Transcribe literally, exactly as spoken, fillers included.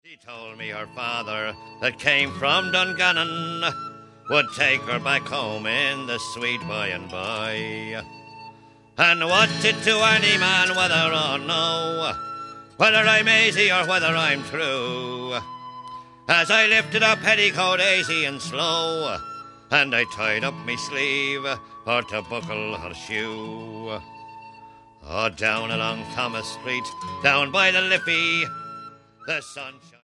She told me her father that came from Dungannon would take her back home in the sweet by and by. And what it to any man, whether or no, whether I'm aisy or whether I'm true, as I lifted a petticoat aisy and slow, and I tied up me sleeve for to buckle her shoe. Oh, down along Thomas Street, down by the Liffey, the sun shone.